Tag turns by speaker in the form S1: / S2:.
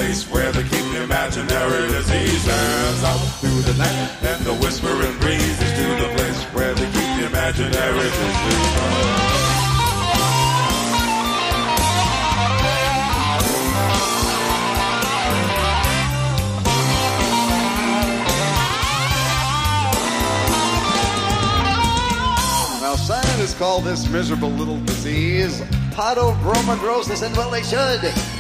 S1: place where they keep the imaginary disease. Turns out through the night and the whispering breezes to the place where they keep the imaginary disease.
S2: Now, scientists call this miserable little disease podobromadrosis, and well, they should.